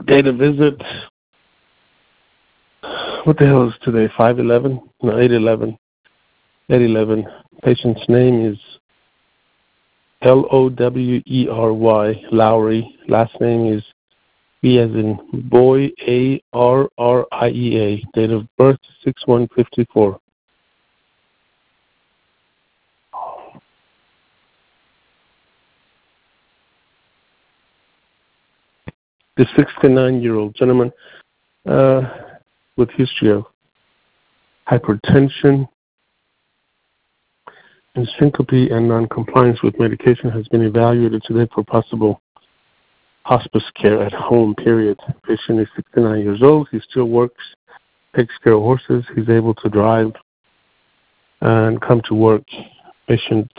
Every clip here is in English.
Date of visit. What the hell is today? 5/11? No, 8/11. 8/11. Patient's name is Lowery. Lowry. Last name is B as in boy, Arria. Date of birth 6/1/54. The 69-year-old gentleman with history of hypertension and syncope and non-compliance with medication has been evaluated today for possible hospice care at home, period. Patient is 69 years old. He still works, takes care of horses. He's able to drive and come to work. Patient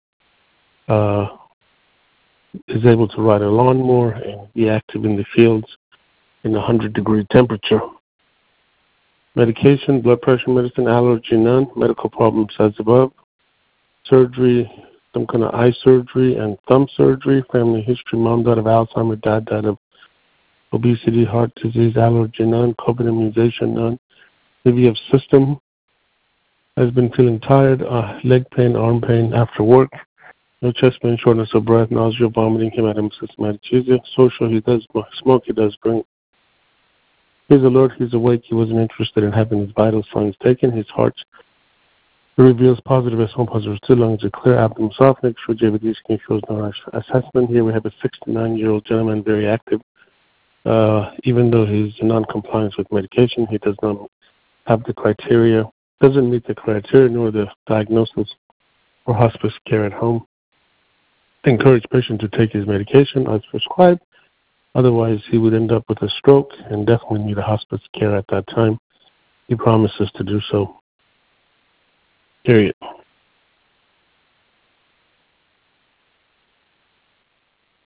is able to ride a lawnmower and be active in the fields in 100-degree temperature. Medication, blood pressure medicine, allergy, none. Medical problems as above. Surgery, some kind of eye surgery and thumb surgery. Family history, mom died of Alzheimer's, dad died of obesity, heart disease, allergy, none. COVID immunization, none. IVF system, has been feeling tired, leg pain, arm pain after work. No chest pain, shortness of breath, nausea, vomiting, hematemesis, hematochezia. Social, he does smoke, he does drink. He's alert, he's awake, he wasn't interested in having his vital signs taken. His heart reveals positive S1 positive 2, lungs are clear, abdomen soft, next for JVD skin shows no assessment. Here we have a 69-year-old gentleman, very active. Even though he's in non-compliance with medication, he does not have the criteria, doesn't meet the criteria nor the diagnosis for hospice care at home. Encourage patient to take his medication as prescribed. Otherwise, he would end up with a stroke and definitely need a hospice care at that time. He promises to do so. Period.